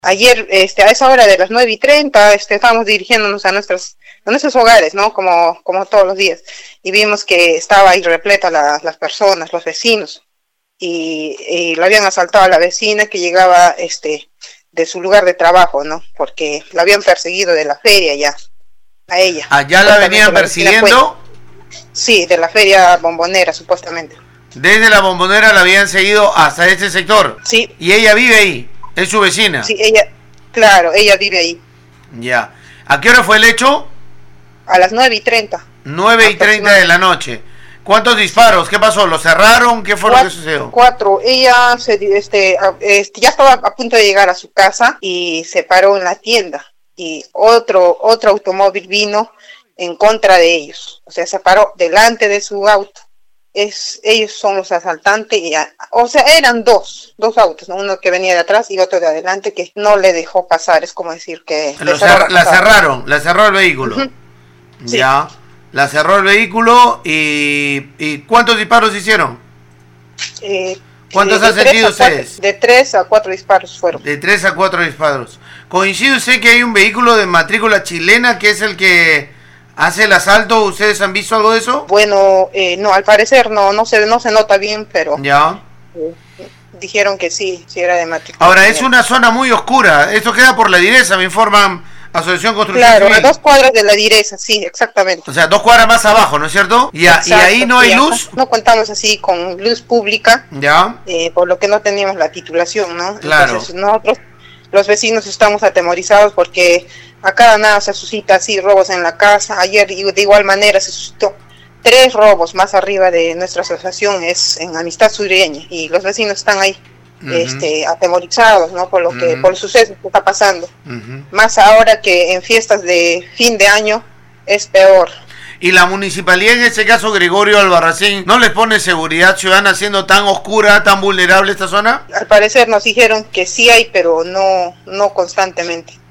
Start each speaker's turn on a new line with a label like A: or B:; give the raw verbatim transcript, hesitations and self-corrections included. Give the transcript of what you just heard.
A: Ayer, este, a esa hora de las nueve y treinta, este, estábamos dirigiéndonos a nuestros, a nuestros hogares, ¿no? Como, como todos los días. Y vimos que estaba ahí repleta la, las personas, los vecinos. Y, y lo habían asaltado a la vecina que llegaba, este, de su lugar de trabajo, ¿no? Porque la habían perseguido de la feria ya, a ella.
B: ¿Allá la venían persiguiendo?
A: Sí, de la feria Bombonera, supuestamente.
B: Desde la Bombonera la habían seguido hasta este sector.
A: Sí.
B: ¿Y ella vive ahí? ¿Es su vecina?
A: Sí, ella, claro, ella vive ahí.
B: Ya. ¿A qué hora fue el hecho?
A: A las nueve y treinta.
B: nueve y treinta de la noche. ¿Cuántos disparos? ¿Qué pasó? ¿Lo cerraron? ¿Qué fue
A: cuatro,
B: lo que sucedió?
A: Cuatro. Ella se, este, este, ya estaba a punto de llegar a su casa y se paró en la tienda. Y otro, otro automóvil vino en contra de ellos. O sea, se paró delante de su auto. Es, ellos son los asaltantes, y, o sea, eran dos, dos autos, ¿no? Uno que venía de atrás y otro de adelante que no le dejó pasar, es como decir que...
B: Lo cer la cerraron, la cerró el vehículo. Uh-huh. Ya, sí. La cerró el vehículo y, y ¿cuántos disparos hicieron?
A: Eh,
B: ¿Cuántos
A: de,
B: han sentido ustedes?
A: Cuatro, de tres a cuatro disparos fueron.
B: De tres a cuatro disparos. ¿Coincide usted que hay un vehículo de matrícula chilena que es el que hace el asalto? ¿Ustedes han visto algo de eso?
A: Bueno, eh, no, al parecer no, no se, no se nota bien, pero
B: ya
A: eh, dijeron que sí, sí era de matrícula.
B: Ahora, es una zona muy oscura, esto queda por la Direza, me informan Asociación Construcción
A: Claro,
B: Civil.
A: a dos cuadras de la Direza, sí, exactamente.
B: O sea, dos cuadras más abajo, ¿no es cierto? Y, a, Exacto, y ahí no hay luz.
A: No contamos así con luz pública,
B: ya
A: eh, por lo que no teníamos la titulación, ¿no?
B: Claro.
A: Entonces nosotros, los vecinos, estamos atemorizados porque a cada nada se suscita así robos en la casa. Ayer de igual manera se suscitó tres robos más arriba de nuestra asociación, es en Amistad Sureña, y los vecinos están ahí uh-huh. este, atemorizados, ¿no? Por lo que, uh-huh. por el suceso que está pasando. Uh-huh. Más ahora que en fiestas de fin de año es peor.
B: ¿Y la municipalidad, en este caso Gregorio Albarracín, no les pone seguridad ciudadana siendo tan oscura, tan vulnerable esta zona?
A: Al parecer nos dijeron que sí hay, pero no, no constantemente.